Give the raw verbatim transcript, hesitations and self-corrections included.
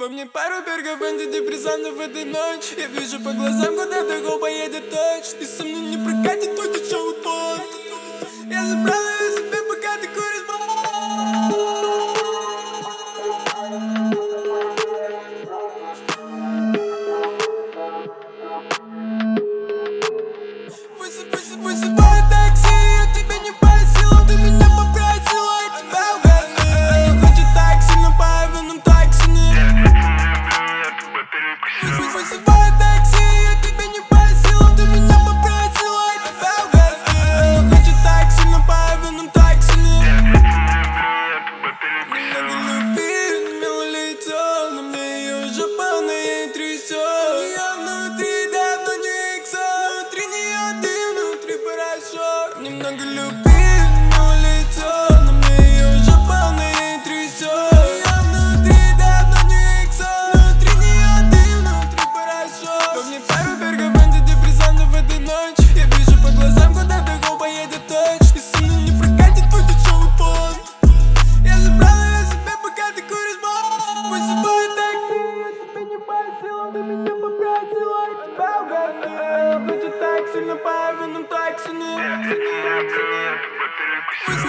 Во мне пару бергов антидепрессантов в этой ночь. Я вижу по глазам, куда дорога поедет точно. И со мной не прокатит твой дешевый понт. Я забрал ее себе, пока ты куришь. Вызываю такси, я тебя не просила, ты меня попросила, я тебя угостила. Она хочет так сильно по авенам таксине. Вызываю такси, я тебя не просила, ты меня попросила, я тебя угостила. Она хочет так сильно по авенам таксине. Немного любви, милое лицо, но мне ее уже полно, я не трясет. Я внутри давно не иксо, внутри нее ты, внутри порошок. Немного любви, милое лицо, но мне ее уже полно, я не трясет. Я внутри давно не иксо, внутри нее ты, внутри порошок. Во мне пару бергов антидепрессантов в этой ночь. Я вижу по глазам, куда дорога поедет точно. И со мной не прокатит твой дешевый понт. Я забрал ее себе, пока ты куришь бон. Вызываю такси, я тебя не просила, ты меня попросила, я тебя угостила. Она хочет так сильно по авенам таксине.